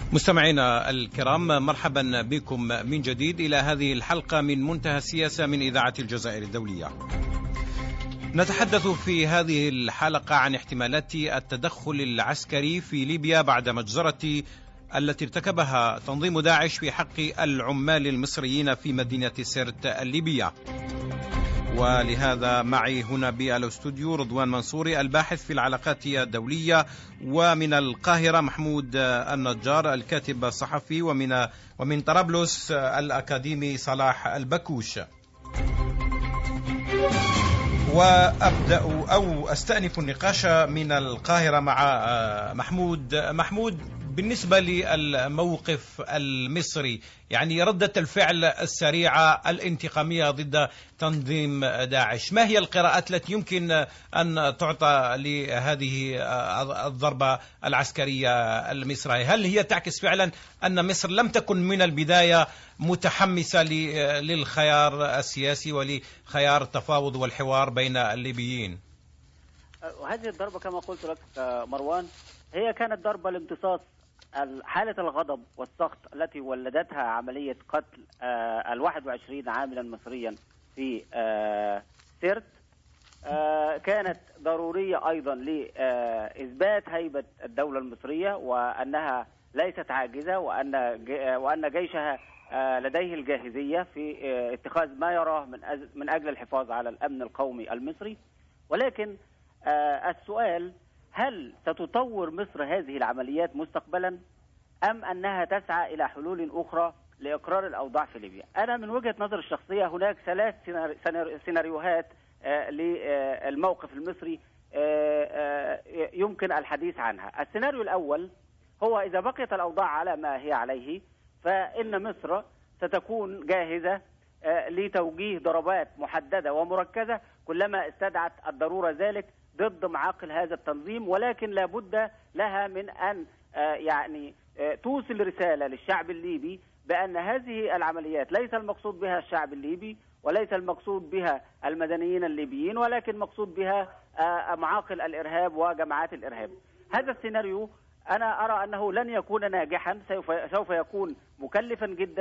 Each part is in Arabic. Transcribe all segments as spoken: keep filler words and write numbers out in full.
مستمعينا الكرام، مرحبا بكم من جديد إلى هذه الحلقة من منتهى السياسة من إذاعة الجزائر الدولية. نتحدث في هذه الحلقة عن احتمالات التدخل العسكري في ليبيا بعد مجزرة التي ارتكبها تنظيم داعش في حق العمال المصريين في مدينة سرت الليبية. ولهذا معي هنا بالاستوديو رضوان منصوري الباحث في العلاقات الدولية، ومن القاهرة محمود النجار الكاتب الصحفي، ومن ومن طرابلس الأكاديمي صلاح البكوش. وأبدأ أو أستأنف النقاش من القاهرة مع محمود. محمود، بالنسبة للموقف المصري، يعني ردة الفعل السريعة الانتقامية ضد تنظيم داعش، ما هي القراءات التي يمكن أن تعطى لهذه الضربة العسكرية المصرية؟ هل هي تعكس فعلا أن مصر لم تكن من البداية متحمسة للخيار السياسي ولخيار التفاوض والحوار بين الليبيين؟ وهذه الضربة كما قلت لك مروان هي كانت ضربة لامتصاص حالة الغضب والسخط التي ولدتها عملية قتل الواحد وعشرين عاملا مصريا في سرت. كانت ضرورية أيضا لإثبات هيبة الدولة المصرية وأنها ليست عاجزة، وأن وأن جيشها لديه الجاهزية في اتخاذ ما يراه من من أجل الحفاظ على الأمن القومي المصري. ولكن السؤال: هل ستطور مصر هذه العمليات مستقبلا أم أنها تسعى إلى حلول أخرى لإقرار الأوضاع في ليبيا؟ أنا من وجهة نظر الشخصية هناك ثلاث سيناريوهات للموقف المصري يمكن الحديث عنها. السيناريو الأول هو إذا بقيت الأوضاع على ما هي عليه، فإن مصر ستكون جاهزة لتوجيه ضربات محددة ومركزة كلما استدعت الضرورة ذلك ضد معاقل هذا التنظيم، ولكن لا بد لها من أن يعني توصل رسالة للشعب الليبي بأن هذه العمليات ليس المقصود بها الشعب الليبي وليس المقصود بها المدنيين الليبيين، ولكن مقصود بها معاقل الإرهاب وجماعات الإرهاب. هذا السيناريو أنا أرى أنه لن يكون ناجحا، سوف يكون مكلفا جدا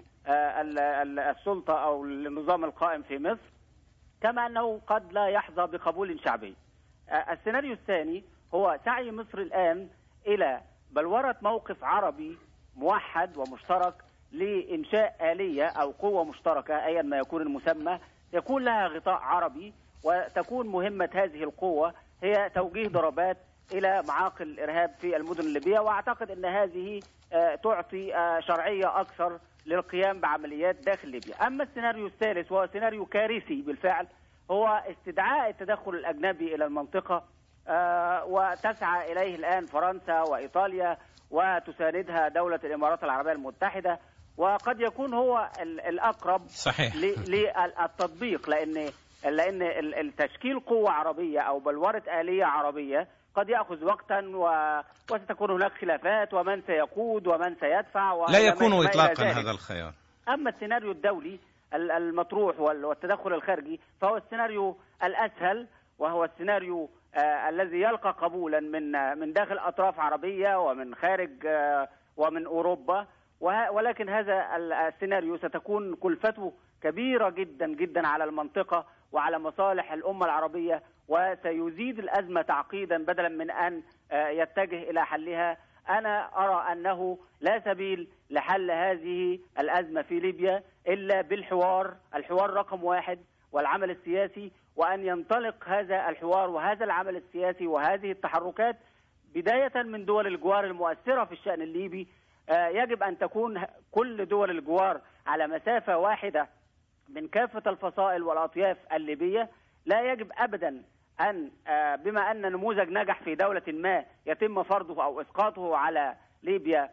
للسلطة أو للنظام القائم في مصر، كما أنه قد لا يحظى بقبول شعبي. السيناريو الثاني هو سعي مصر الآن إلى بلورة موقف عربي موحد ومشترك لإنشاء آلية أو قوة مشتركة أيا ما يكون المسمى، يكون لها غطاء عربي، وتكون مهمة هذه القوة هي توجيه ضربات إلى معاقل الإرهاب في المدن الليبية. وأعتقد أن هذه تعطي شرعية أكثر للقيام بعمليات داخل ليبيا. أما السيناريو الثالث وهو سيناريو كارثي بالفعل، هو استدعاء التدخل الأجنبي إلى المنطقة، آه وتسعى إليه الآن فرنسا وإيطاليا وتساندها دولة الإمارات العربية المتحدة، وقد يكون هو الأقرب صحيح للتطبيق، لأن لأن التشكيل قوة عربية أو بلورة آلية عربية قد يأخذ وقتا و... وستكون هناك خلافات ومن سيقود ومن سيدفع لا يكون إطلاقا هذا الخيار. أما السيناريو الدولي المطروح والتدخل الخارجي فهو السيناريو الأسهل، وهو السيناريو آه الذي يلقى قبولا من آه من داخل أطراف عربية ومن خارج آه ومن أوروبا، ولكن هذا السيناريو ستكون كلفته كبيرة جدا جدا على المنطقة وعلى مصالح الأمة العربية، وسيزيد الأزمة تعقيدا بدلا من أن آه يتجه إلى حلها. أنا أرى أنه لا سبيل لحل هذه الأزمة في ليبيا إلا بالحوار، الحوار رقم واحد، والعمل السياسي، وأن ينطلق هذا الحوار وهذا العمل السياسي وهذه التحركات بداية من دول الجوار المؤثرة في الشأن الليبي. يجب أن تكون كل دول الجوار على مسافة واحدة من كافة الفصائل والأطياف الليبية. لا يجب أبدا أن بما أن نموذج نجح في دولة ما يتم فرضه أو إسقاطه على ليبيا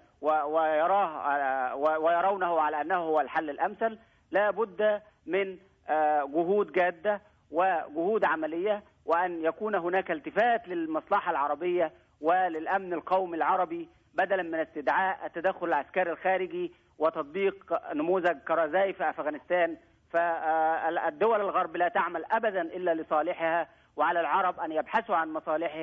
ويراه ويرونه على أنه هو الحل الأمثل. لا بد من جهود جادة وجهود عملية، وأن يكون هناك التفات للمصلحة العربية وللأمن القومي العربي بدلا من استدعاء التدخل العسكري الخارجي وتطبيق نموذج كرزاي في أفغانستان. فالدول الغرب لا تعمل أبدا إلا لصالحها، وعلى العرب أن يبحثوا عن مصالحهم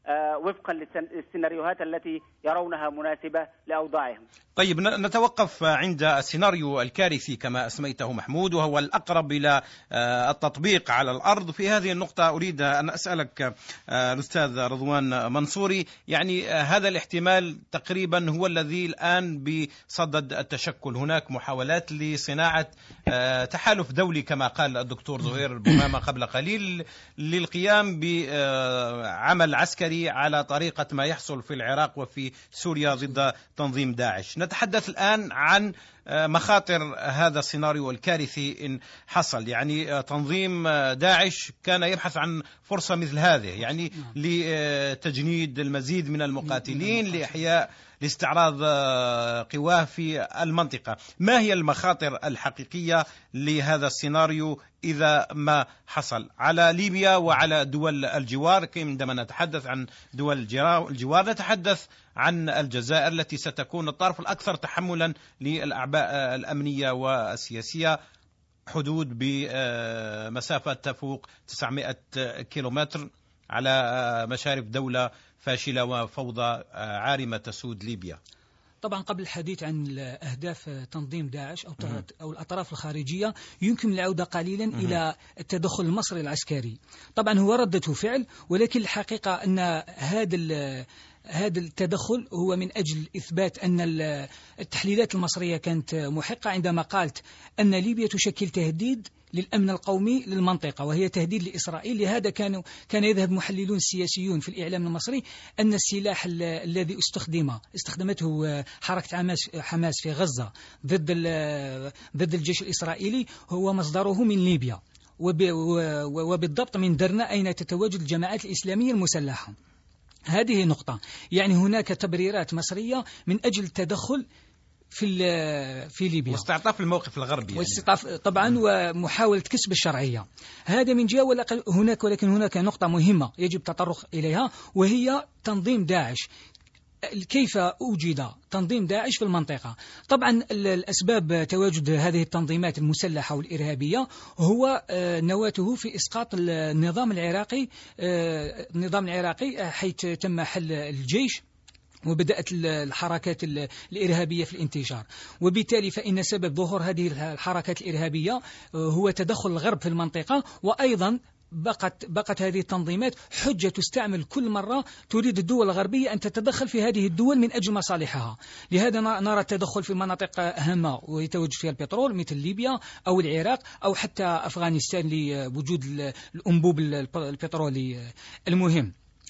وفقا للسيناريوهات التي يرونها مناسبة لأوضاعهم. طيب، نتوقف عند السيناريو الكارثي كما أسميته محمود، وهو الأقرب إلى التطبيق على الأرض. في هذه النقطة أريد أن أسألك الأستاذ رضوان منصوري، يعني هذا الاحتمال تقريبا هو الذي الآن بصدد التشكل. هناك محاولات لصناعة تحالف دولي كما قال الدكتور زهير بومامة قبل قليل للقيام بعمل عسكري على طريقة ما يحصل في العراق وفي سوريا ضد تنظيم داعش. نتحدث الآن عن مخاطر هذا السيناريو الكارثي إن حصل. يعني تنظيم داعش كان يبحث عن فرصة مثل هذه، يعني لتجنيد المزيد من المقاتلين، لإحياء لاستعراض قواه في المنطقة. ما هي المخاطر الحقيقية لهذا السيناريو إذا ما حصل على ليبيا وعلى دول الجوار؟ عندما نتحدث عن دول الجوار نتحدث عن الجزائر التي ستكون الطرف الأكثر تحملا للأعباء الأمنية والسياسية، حدود بمسافة تفوق تسعمائة كيلومتر على مشارف دولة فاشلة وفوضى عارمة تسود ليبيا. طبعا قبل الحديث عن أهداف تنظيم داعش أو أو الأطراف الخارجية يمكن العودة قليلا إلى التدخل المصري العسكري. طبعا هو ردة فعل، ولكن الحقيقة أن هذا هذا التدخل هو من أجل إثبات أن التحليلات المصرية كانت محقة عندما قالت أن ليبيا تشكل تهديد للأمن القومي للمنطقة، وهي تهديد لإسرائيل. لهذا كانوا كان يذهب محللون سياسيون في الإعلام المصري أن السلاح الذي استخدم استخدمته حركة حماس في غزة ضد ضد الجيش الإسرائيلي هو مصدره من ليبيا، وبالضبط من درنا أين تتواجد الجماعات الإسلامية المسلحة. هذه نقطة، يعني هناك تبريرات مصرية من أجل التدخل في في ليبيا واستعطاف الموقف الغربي، يعني. واستعطاف طبعا ومحاولة كسب الشرعية. هذا من جهة، هناك ولكن هناك نقطة مهمة يجب التطرق إليها، وهي تنظيم داعش. كيف أوجد تنظيم داعش في المنطقة؟ طبعا الأسباب تواجد هذه التنظيمات المسلحة والإرهابية هو نواته في إسقاط النظام العراقي النظام العراقي حيث تم حل الجيش وبدأت الحركات الإرهابية في الانتشار، وبالتالي فإن سبب ظهور هذه الحركات الإرهابية هو تدخل الغرب في المنطقة. وأيضا بقت بقت هذه التنظيمات حجة تستعمل كل مرة تريد الدول الغربية أن تتدخل في هذه الدول من أجل مصالحها. لهذا نرى التدخل في مناطق هامة ويتواجد فيها البترول مثل ليبيا أو العراق أو حتى أفغانستان لوجود الأنبوب البترولي المهم.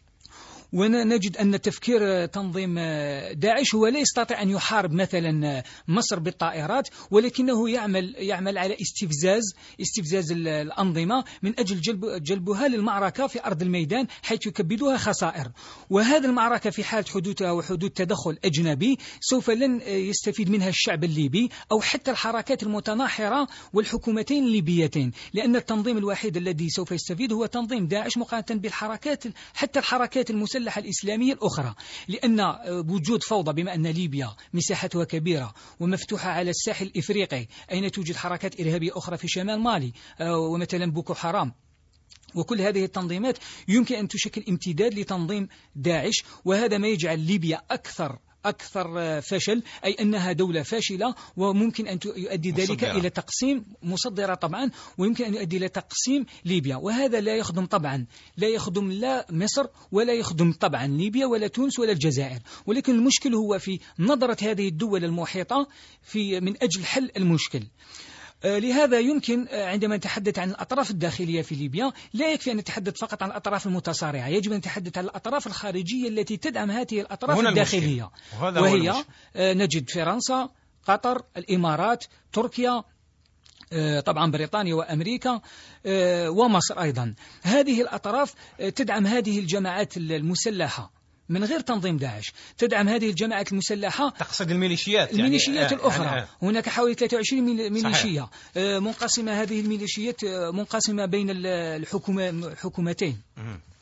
ونجد أن تفكير تنظيم داعش هو لا يستطيع أن يحارب مثلا مصر بالطائرات، ولكنه يعمل يعمل على استفزاز استفزاز الأنظمة من أجل جلب جلبها للمعركة في أرض الميدان حيث يكبدها خسائر. وهذه المعركة في حال حدوثها وحدوث تدخل أجنبي سوف لن يستفيد منها الشعب الليبي أو حتى الحركات المتناحرة والحكومتين الليبيتين، لأن التنظيم الوحيد الذي سوف يستفيد هو تنظيم داعش مقارنة بالحركات حتى الحركات المسلحة الإسلامية الأخرى. لأن وجود فوضى، بما أن ليبيا مساحتها كبيرة ومفتوحة على الساحل الإفريقي أين توجد حركات إرهابية أخرى في شمال مالي ومثلا بوكو حرام، وكل هذه التنظيمات يمكن أن تشكل امتداد لتنظيم داعش. وهذا ما يجعل ليبيا أكثر أكثر فشل، أي أنها دولة فاشلة وممكن أن يؤدي ذلك مصدرة. إلى تقسيم مصدرة طبعا، ويمكن أن يؤدي إلى تقسيم ليبيا، وهذا لا يخدم طبعا لا يخدم لا مصر ولا يخدم طبعا ليبيا ولا تونس ولا الجزائر. ولكن المشكل هو في نظرة هذه الدول المحيطة في من أجل حل المشكل. لهذا يمكن عندما نتحدث عن الأطراف الداخلية في ليبيا لا يكفي أن نتحدث فقط عن الأطراف المتصارعة، يجب أن نتحدث عن الأطراف الخارجية التي تدعم هذه الأطراف الداخلية، وهي نجد فرنسا، قطر، الإمارات، تركيا، طبعا بريطانيا وأمريكا ومصر أيضا. هذه الأطراف تدعم هذه الجماعات المسلحة من غير تنظيم داعش، تدعم هذه الجماعات المسلحة. تقصد الميليشيات يعني الميليشيات آه الأخرى آه هناك حوالي ثلاثة وعشرين ميليشيا آه منقسمة. هذه الميليشيات منقسمة بين الحكومتين،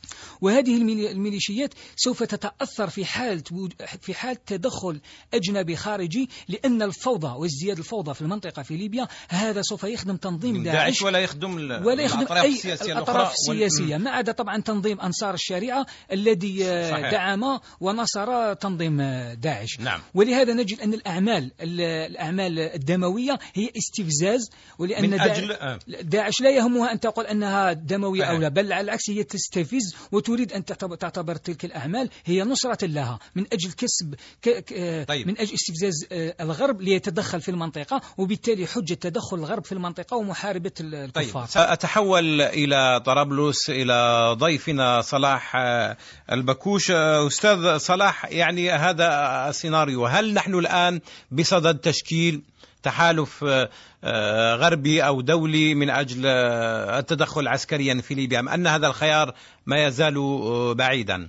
وهذه الميليشيات سوف تتأثر في حال في حال تدخل أجنبي خارجي، لأن الفوضى وازدياد الفوضى في المنطقة في ليبيا هذا سوف يخدم تنظيم داعش, داعش ولا يخدم ولا يخدم الأطراف أي السياسية الأطراف وال... السياسية، ما عدا طبعا تنظيم أنصار الشريعة الذي صحيح. دعم ونصر تنظيم داعش. نعم. ولهذا نجد أن الأعمال الأعمال الدموية هي استفزاز، ولأن من أجل... داعش لا يهمها أن تقول أنها دموية أو لا، بل على العكس هي تستفز وتريد أن تعتبر تلك الأعمال هي نصرة لها من أجل كسب ك... طيب. من أجل استفزاز الغرب ليتدخل في المنطقة، وبالتالي حجة تدخل الغرب في المنطقة ومحاربة الكفار. طيب. سأتحول إلى طرابلس إلى ضيفنا صلاح البكوش. أستاذ صلاح، يعني هذا السيناريو، هل نحن الآن بصدد تشكيل تحالف غربي أو دولي من أجل التدخل عسكريا في ليبيا، أم أن هذا الخيار ما يزال بعيدا؟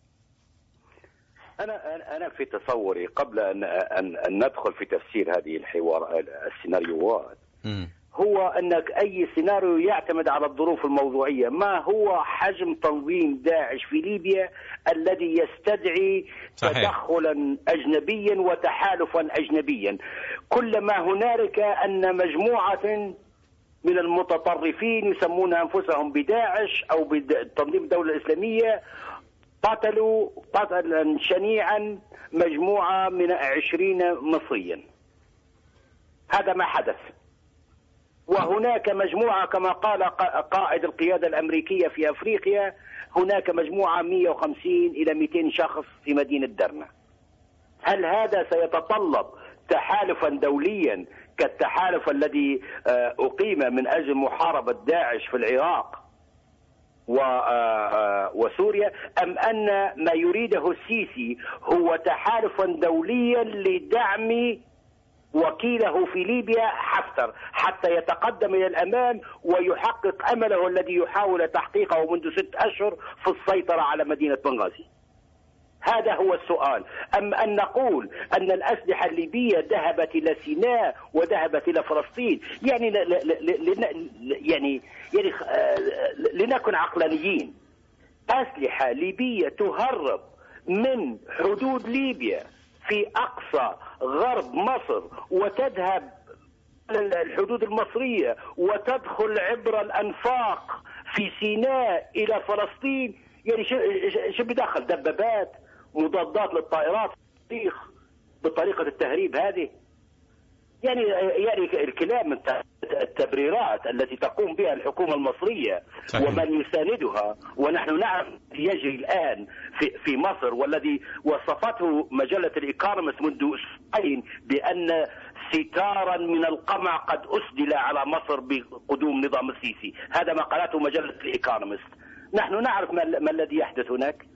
أنا أنا في تصوري قبل أن أن, أن ندخل في تفسير هذه الحوار السيناريوهات م. هو أنك أي سيناريو يعتمد على الظروف الموضوعية. ما هو حجم تنظيم داعش في ليبيا الذي يستدعي صحيح. تدخلا أجنبيا وتحالفا أجنبيا؟ كلما هنالك أن مجموعة من المتطرفين يسمون أنفسهم بداعش أو بتنظيم الدولة الإسلامية قتلوا قتلا شنيعا مجموعة من عشرين مصريا. هذا ما حدث. وهناك مجموعة كما قال قائد القيادة الأمريكية في أفريقيا، هناك مجموعة مئة وخمسين إلى مئتين شخص في مدينة درنا. هل هذا سيتطلب تحالفا دوليا كالتحالف الذي أقيم من أجل محاربة داعش في العراق وسوريا، أم أن ما يريده السيسي هو تحالفا دوليا لدعم وكيله في ليبيا حفتر حتى يتقدم إلى الأمام ويحقق أمله الذي يحاول تحقيقه منذ ست أشهر في السيطرة على مدينة بنغازي؟ هذا هو السؤال. أم أن نقول أن الأسلحة الليبية ذهبت إلى سيناء وذهبت إلى فلسطين؟ يعني ل ل ل يعني يعني لنكن عقلانيين. أسلحة ليبية تهرب من حدود ليبيا في أقصى غرب مصر وتذهب الحدود المصرية وتدخل عبر الأنفاق في سيناء إلى فلسطين. يعني شو بدخل دبابات مضادات للطائرات بطريقة التهريب هذه؟ يعني يعني الكلام من التبريرات التي تقوم بها الحكومة المصرية صحيح. ومن يساندها، ونحن نعرف يجري الآن في في مصر والذي وصفته مجلة الإيكونومست منذ أسبوعين بأن ستارا من القمع قد أسدل على مصر بقدوم نظام السيسي. هذا ما قالته مجلة الإيكونومست. نحن نعرف ما الذي يحدث هناك.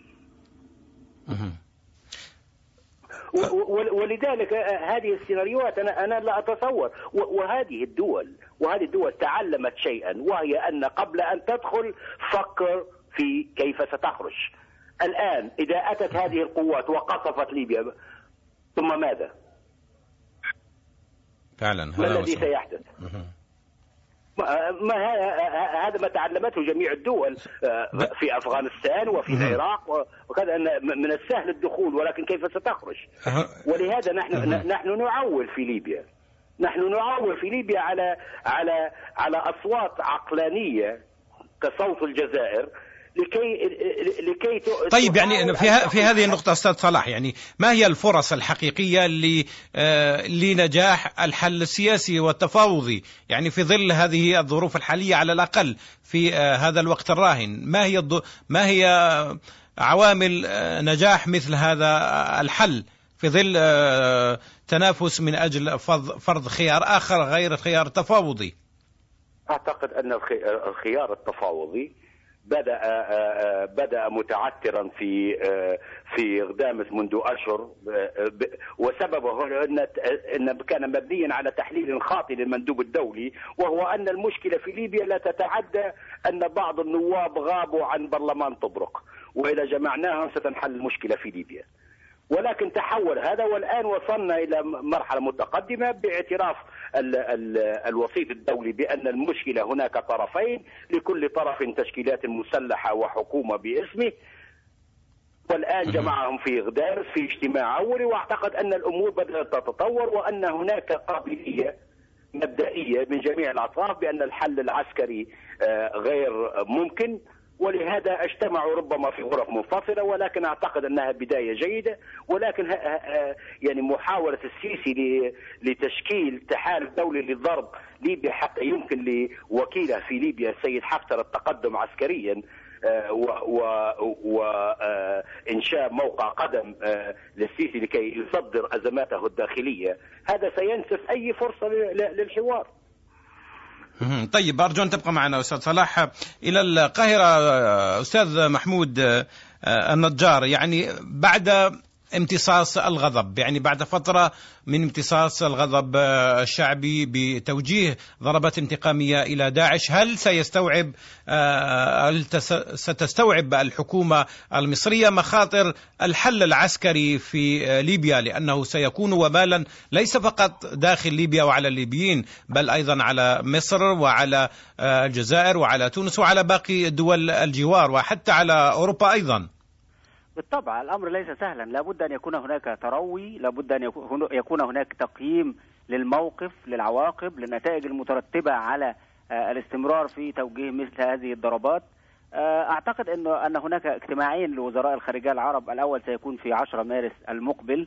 ولذلك هذه السيناريوهات أنا أنا لا أتصور. وهذه الدول وهذه الدول تعلمت شيئا، وهي أن قبل أن تدخل فكر في كيف ستخرج. الآن إذا أتت هذه القوات وقصفت ليبيا ثم ماذا؟ فعلا ما الذي سيحدث؟ ما هذا ما تعلمته جميع الدول في أفغانستان وفي العراق وكذا، أن من السهل الدخول ولكن كيف ستخرج؟ ولهذا نحن نحن نعول في ليبيا نحن نعول في ليبيا على على على أصوات عقلانية كصوت الجزائر لكي لكي طيب يعني في في هذه النقطة أستاذ صلاح، يعني ما هي الفرص الحقيقية ل لنجاح الحل السياسي والتفاوضي، يعني في ظل هذه الظروف الحالية على الأقل في هذا الوقت الراهن؟ ما هي ما هي عوامل نجاح مثل هذا الحل في ظل تنافس من أجل فرض خيار آخر غير خيار تفاوضي؟ أعتقد أن الخيار التفاوضي بدأ بدأ متعثرا في في غدامس منذ أشهر، وسببه أن أن كان مبنيا على تحليل خاطئ للمندوب الدولي، وهو أن المشكلة في ليبيا لا تتعدى أن بعض النواب غابوا عن برلمان طبرق، وإذا جمعناهم ستنحل المشكلة في ليبيا. ولكن تحول هذا، والآن وصلنا إلى مرحلة متقدمة باعتراف ال ال الوسيط الدولي بأن المشكلة هناك طرفين، لكل طرف تشكيلات مسلحة وحكومة باسمه، والآن جمعهم في غدارس في اجتماع أولي، وأعتقد أن الأمور بدأت تتطور، وأن هناك قابلية مبدئية من جميع الأطراف بأن الحل العسكري غير ممكن، ولهذا اجتمعوا ربما في غرف منفصلة، ولكن أعتقد أنها بداية جيدة. ولكن يعني محاولة السيسي لتشكيل تحالف دولي لضرب ليبيا حتى يمكن لوكيله في ليبيا السيد حفتر التقدم عسكريا وإنشاء موقع قدم للسيسي لكي يصدر أزماته الداخلية، هذا سينسف أي فرصة للحوار. طيب، أرجو أن تبقى معنا أستاذ صلاح. إلى القاهرة أستاذ محمود النجار، يعني بعد امتصاص الغضب، يعني بعد فترة من امتصاص الغضب الشعبي بتوجيه ضربات انتقامية إلى داعش، هل سيستوعب هل ستستوعب الحكومة المصرية مخاطر الحل العسكري في ليبيا، لأنه سيكون وبالا ليس فقط داخل ليبيا وعلى الليبيين، بل أيضا على مصر وعلى الجزائر وعلى تونس وعلى باقي دول الجوار وحتى على أوروبا أيضا؟ بالطبع الأمر ليس سهلا، لابد أن يكون هناك تروي، لابد أن يكون هناك تقييم للموقف، للعواقب، للنتائج المترتبة على الاستمرار في توجيه مثل هذه الضربات. أعتقد أنه أن هناك اجتماعين لوزراء الخارجية العرب، الأول سيكون في عشرة مارس المقبل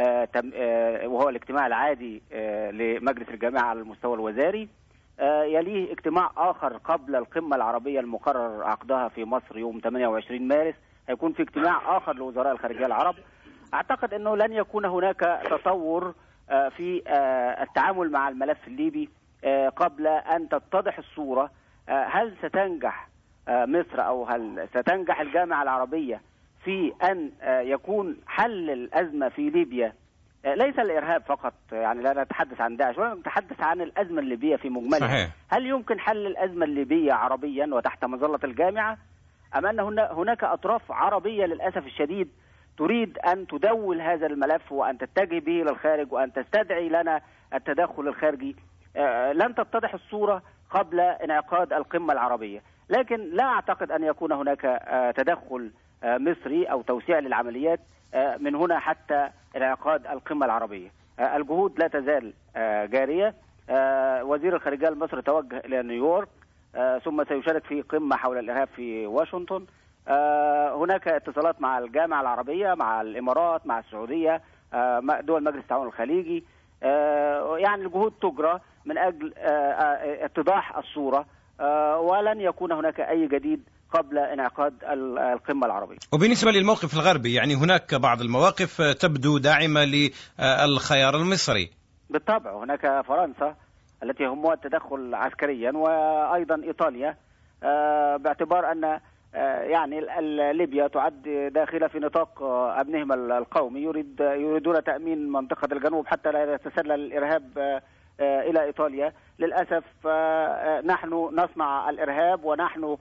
وهو الاجتماع العادي لمجلس الجامعة على المستوى الوزاري، يليه اجتماع آخر قبل القمة العربية المقرر عقدها في مصر يوم ثمانية وعشرين مارس، هيكون في اجتماع آخر لوزراء الخارجية العرب. أعتقد أنه لن يكون هناك تطور في التعامل مع الملف الليبي قبل أن تتضح الصورة. هل ستنجح مصر أو هل ستنجح الجامعة العربية في أن يكون حل الأزمة في ليبيا، ليس الإرهاب فقط، يعني لا نتحدث عن داعش ولا نتحدث عن الأزمة الليبية في مجملها. صحيح. هل يمكن حل الأزمة الليبية عربيا وتحت مظلة الجامعة، أم أن هناك أطراف عربية للأسف الشديد تريد أن تدول هذا الملف وأن تتجه به إلى الخارج وأن تستدعي لنا التدخل الخارجي؟ لن تتضح الصورة قبل انعقاد القمة العربية، لكن لا أعتقد أن يكون هناك تدخل مصري أو توسيع للعمليات من هنا حتى انعقاد القمة العربية. الجهود لا تزال جارية. وزير الخارجية المصري توجه إلى نيويورك، ثم سيشارك في قمة حول الإرهاب في واشنطن. هناك اتصالات مع الجامعة العربية، مع الإمارات، مع السعودية، دول مجلس التعاون الخليجي. يعني الجهود تجرى من أجل اتضاح الصورة، ولن يكون هناك أي جديد قبل انعقاد القمة العربية. وبالنسبة للموقف الغربي، يعني هناك بعض المواقف تبدو داعمة للخيار المصري. بالطبع هناك فرنسا التي يهمها التدخل عسكريا، وأيضا إيطاليا، باعتبار أن يعني ليبيا تعد داخلة في نطاق أمنهم القومي، يريد يريدون تأمين منطقة الجنوب حتى لا يتسلل الإرهاب إلى إيطاليا. للأسف نحن نصنع الإرهاب ونحن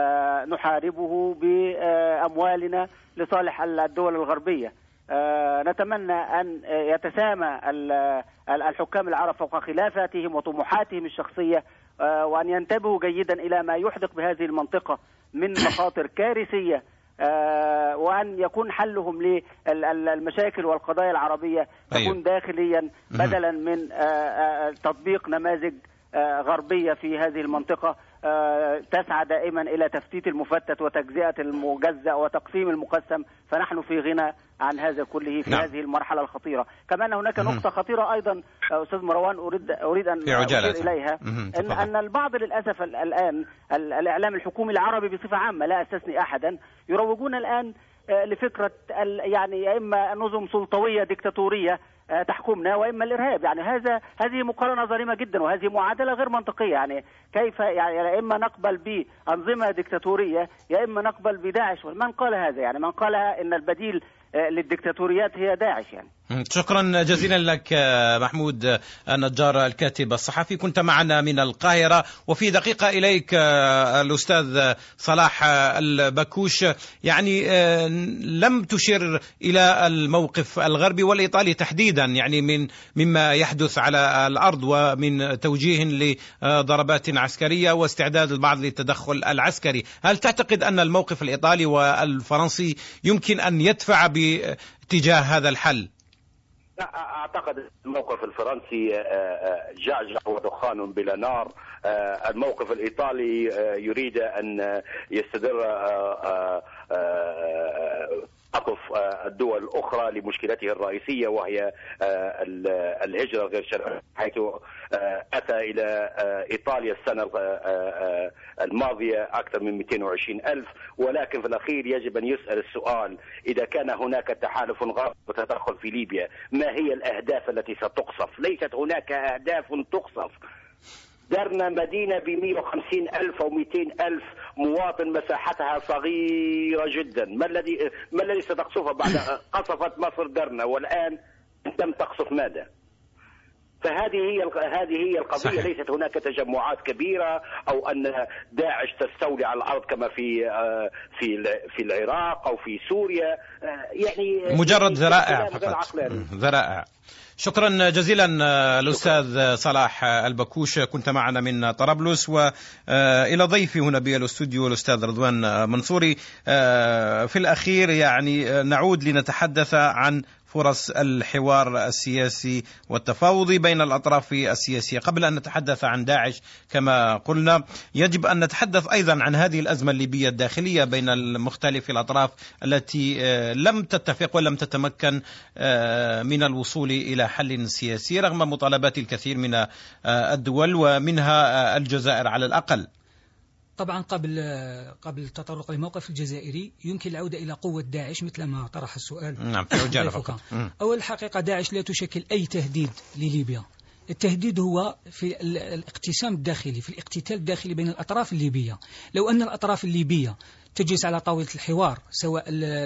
نحاربه بأموالنا لصالح الدول الغربية. نتمنى أن يتسامى الحكام العرب فوق خلافاتهم وطموحاتهم الشخصية، وأن ينتبهوا جيدا إلى ما يحدق بهذه المنطقة من مخاطر كارثية، وأن يكون حلهم للمشاكل والقضايا العربية تكون داخليا بدلا من تطبيق نماذج غربية في هذه المنطقة تسعى دائما إلى تفتيت المفتت وتجزئة المجزأ وتقسيم المقسم، فنحن في غنى عن هذا كله في نعم. هذه المرحلة الخطيرة. كمان هناك نقطة خطيرة أيضا أستاذ مروان أريد أريد أن أشير إليها، أن أن البعض للأسف الآن الإعلام الحكومي العربي بصفة عامة، لا أستثني أحدا، يروجون الآن لفكرة يعني يا إما نظم سلطوية ديكتاتورية تحكمنا وإما الإرهاب. يعني هذا هذه مقارنة ظالمة جدا، وهذه معادلة غير منطقية. يعني كيف يعني يا إما نقبل بأنظمة ديكتاتورية يا إما نقبل بداعش؟ من قال هذا؟ يعني من قال إن البديل للديكتاتوريات هي داعش؟ يعني شكرا جزيلا لك محمود النجار الكاتب الصحفي، كنت معنا من القاهرة. وفي دقيقة إليك الأستاذ صلاح البكوش، يعني لم تشر إلى الموقف الغربي والإيطالي تحديدا، يعني من مما يحدث على الأرض ومن توجيه لضربات عسكرية واستعداد البعض للتدخل العسكري. هل تعتقد أن الموقف الإيطالي والفرنسي يمكن أن يدفع باتجاه هذا الحل؟ أعتقد الموقف الفرنسي جعجع ودخان بلا نار. الموقف الإيطالي يريد أن يستدر تعاطف الدول الأخرى لمشكلته الرئيسية وهي الهجرة غير شرعية، حيث أتى إلى إيطاليا السنة الماضية أكثر من مئتين وعشرين ألف. ولكن في الأخير يجب أن يسأل السؤال: إذا كان هناك تحالف غربي وتدخل في ليبيا، ما هي الأهداف التي ستقصف؟ ليست هناك أهداف تقصف. درنا مدينة ب مئة وخمسين ألف أو مئتين ألف مواطن، مساحتها صغيرة جدا. ما الذي ما الذي ستقصفها بعد قصفت مصر درنا، والآن لم تقصف ماذا؟ فهذه هي هذه هي القضية. صحيح. ليست هناك تجمعات كبيرة أو أن داعش تستولي على الأرض كما في في في العراق أو في سوريا، يعني مجرد ذرائع فقط، ذرائع. شكرا جزيلا الأستاذ صلاح البكوش، كنت معنا من طرابلس. وإلى ضيفي هنا بالاستوديو الأستاذ رضوان منصوري. في الأخير يعني نعود لنتحدث عن فرص الحوار السياسي والتفاوضي بين الأطراف السياسية. قبل أن نتحدث عن داعش كما قلنا، يجب أن نتحدث أيضا عن هذه الأزمة الليبية الداخلية بين المختلف الأطراف التي لم تتفق ولم تتمكن من الوصول إلى حل سياسي رغم مطالبات الكثير من الدول ومنها الجزائر على الأقل. طبعا قبل قبل التطرق للموقف الجزائري يمكن العودة إلى قوة داعش مثل ما طرح السؤال. نعم. أول الحقيقة داعش لا تشكل أي تهديد لليبيا. التهديد هو في الاقتسام الداخلي، في الاقتتال الداخلي بين الأطراف الليبية. لو أن الأطراف الليبية تجلس على طاولة الحوار، سواء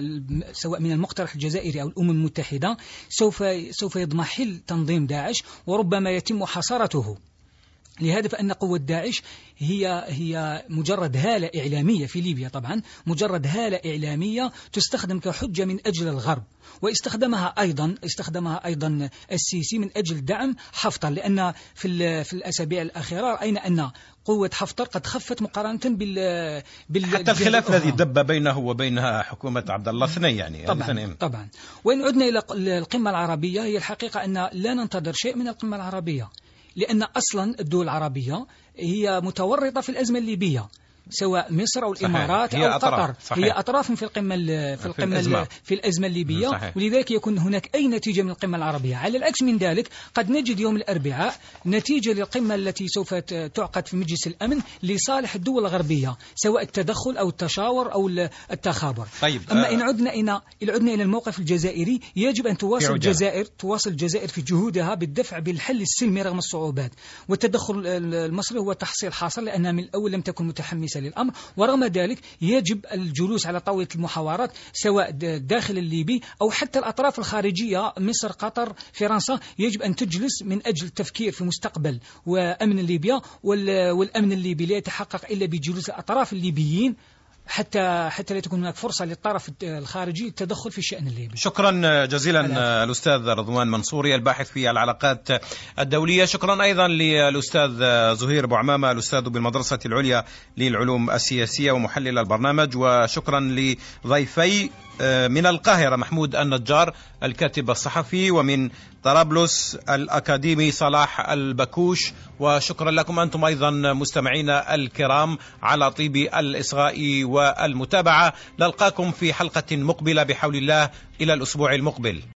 سواء من المقترح الجزائري أو الأمم المتحدة، سوف سوف يضمحل تنظيم داعش وربما يتم حصارته. لهذا فإن قوة داعش هي هي مجرد هالة إعلامية في ليبيا، طبعا مجرد هالة إعلامية تستخدم كحجة من أجل الغرب، واستخدمها أيضا استخدمها أيضا السيسي من أجل دعم حفتر، لأن في في الأسابيع الأخيرة رأينا أن قوة حفتر قد خفت مقارنة بال, بال... حتى الخلاف الذي دب بينه وبين حكومة عبد الله الثاني يعني طبعا طبعا. وإن عدنا إلى القمة العربية، هي الحقيقة أن لا ننتظر شيء من القمة العربية، لأن أصلا الدول العربية هي متورطة في الأزمة الليبية، سواء مصر أو الإمارات أو قطر. هي أطراف في القمة في القمة في, في الأزمة الليبية. صحيح. ولذلك يكون هناك أي نتيجة من القمة العربية. على العكس من ذلك قد نجد يوم الأربعاء نتيجة للقمة التي سوف تعقد في مجلس الأمن لصالح الدول الغربية، سواء التدخل أو التشاور أو التخابر. طيب. أما إن عدنا إلى إن عدنا إلى الموقف الجزائري، يجب أن تواصل الجزائر تواصل الجزائر في جهودها بالدفع بالحل السلمي رغم الصعوبات. والتدخل المصري هو تحصيل حاصل، لأنها من الأول لم تكن متحمسة للأمر، ورغم ذلك يجب الجلوس على طاولة المحاورات سواء داخل الليبي أو حتى الأطراف الخارجية، مصر، قطر، فرنسا، يجب أن تجلس من أجل التفكير في مستقبل وأمن ليبيا. والأمن الليبي لا يتحقق إلا بجلوس الأطراف الليبيين حتى حتى لا تكون هناك فرصة للطرف الخارجي للتدخل في الشأن الليبي. شكرا جزيلا الأستاذ رضوان منصوري الباحث في العلاقات الدولية. شكرا أيضا للأستاذ زهير أبو عمامة الأستاذ بالمدرسة العليا للعلوم السياسية ومحلل البرنامج. وشكرا لضيفي من القاهرة محمود النجار الكاتب الصحفي، ومن طرابلس الأكاديمي صلاح البكوش. وشكرا لكم أنتم أيضا مستمعينا الكرام على طيب الإصغاء والمتابعة. نلقاكم في حلقة مقبلة بحول الله إلى الأسبوع المقبل.